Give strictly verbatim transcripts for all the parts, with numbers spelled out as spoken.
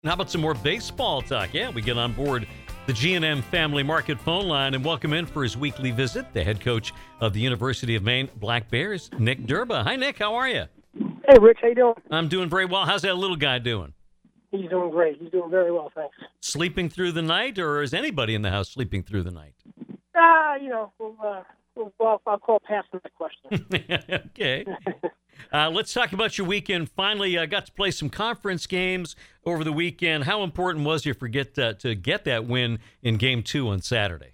How about some more baseball talk? Yeah, we get on board the G and M Family Market phone line and welcome in for his weekly visit, the head coach of the University of Maine Black Bears, Nick Durba. Hi, Nick. How are you? Hey, Rich. How you doing? I'm doing very well. How's that little guy doing? He's doing great. He's doing very well, thanks. Sleeping through the night, or is anybody in the house sleeping through the night? Ah, uh, you know, we'll, uh, we'll, well, I'll call past that question. Okay. Uh, let's talk about your weekend. Finally, I uh, got to play some conference games over the weekend. How important was it for get uh, to get that win in Game Two on Saturday?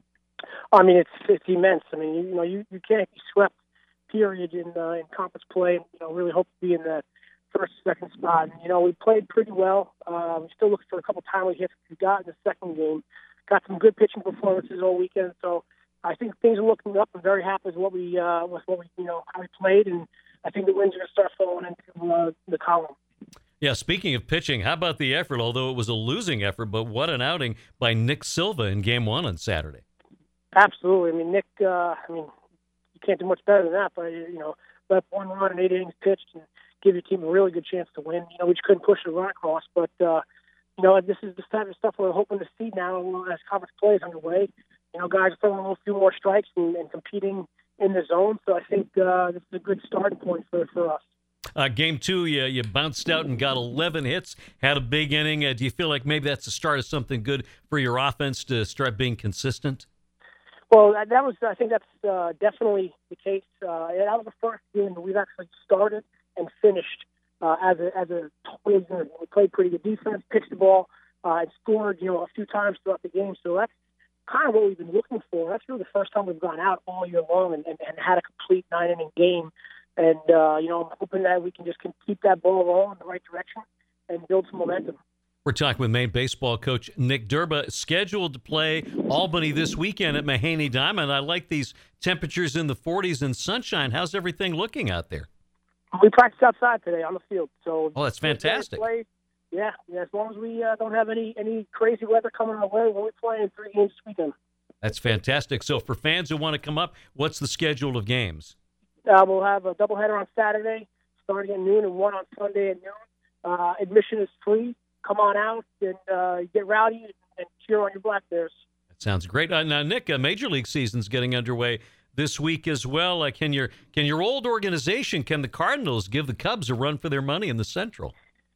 I mean, it's it's immense. I mean, you, you know, you, you can't be swept. Period in uh, in conference play. You know, really hope to be in the first, second spot. And, you know, we played pretty well. Uh, we still looking for a couple timely hits we got in the second game. Got some good pitching performances all weekend. So I think things are looking up. I'm very happy with what we uh, with what we you know how we played, and I think the wins are going to start falling into uh, the column. Yeah, speaking of pitching, how about the effort? Although it was a losing effort, but what an outing by Nick Silva in Game One on Saturday. Absolutely. I mean, Nick. Uh, I mean, you can't do much better than that. But you know, let one run in eight innings pitched and give your team a really good chance to win. You know, we just couldn't push the run across, but uh, you know, this is the type of stuff we're hoping to see now as conference play is underway. You know, guys are throwing a little few more strikes and, and competing in the zone. So I think uh, this is a good starting point for for us. Uh, game two, you, you bounced out and got eleven hits, had a big inning. Uh, do you feel like maybe that's the start of something good for your offense to start being consistent? Well, that, that was, I think that's uh, definitely the case. Uh, that was the first game that we've actually started and finished uh, as a as a total unit. We played pretty good defense, pitched the ball, uh, and scored, you know, a few times throughout the game. So that's kind of what we've been looking for. That's really the first time we've gone out all year long and, and, and had a complete nine-inning game. And, uh, you know, I'm hoping that we can just keep that ball rolling in the right direction and build some momentum. We're talking with Maine baseball coach Nick Durba, scheduled to play Albany this weekend at Mahaney Diamond. I like these temperatures in the forties and sunshine. How's everything looking out there? We practiced outside today on the field. So oh, that's fantastic. Play, yeah, yeah, as long as we uh, don't have any, any crazy weather coming our way, we'll be playing three games this weekend. That's fantastic. So for fans who want to come up, what's the schedule of games? Uh, we'll have a doubleheader on Saturday, starting at noon, and one on Sunday at noon. Uh, admission is free. Come on out and uh, get rowdy and cheer on your Black Bears. That sounds great. Uh, now, Nick, uh, Major League season's getting underway this week as well. Uh, can your can your old organization, can the Cardinals give the Cubs a run for their money in the Central?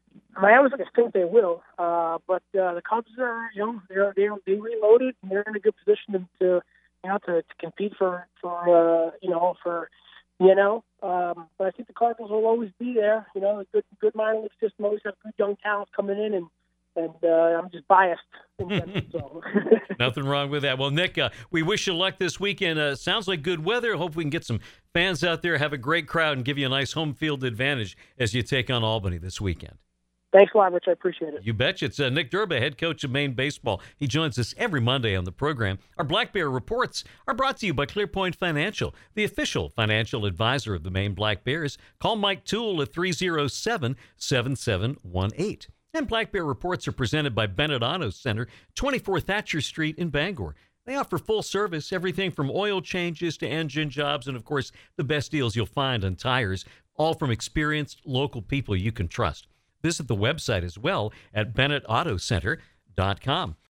I always think they will, uh, but uh, the Cubs are, you know, they're they're they reloaded and they're in a good position to, you know, to, to compete for for uh, you know for. You know, um, but I think the Cardinals will always be there. You know, a good, good minor league system always have good young talent coming in, and and uh, I'm just biased. So. Nothing wrong with that. Well, Nick, uh, we wish you luck this weekend. Uh, sounds like good weather. Hope we can get some fans out there, have a great crowd, and give you a nice home field advantage as you take on Albany this weekend. Thanks a lot, Rich. I appreciate it. You betcha. It's uh, Nick Durba, head coach of Maine baseball. He joins us every Monday on the program. Our Black Bear reports are brought to you by ClearPoint Financial, the official financial advisor of the Maine Black Bears. Call Mike Toole at three oh seven, seven seven one eight. And Black Bear reports are presented by Bennett Auto Center, twenty-four Thatcher Street in Bangor. They offer full service, everything from oil changes to engine jobs, and, of course, the best deals you'll find on tires, all from experienced local people you can trust. Visit the website as well at bennett auto center dot com.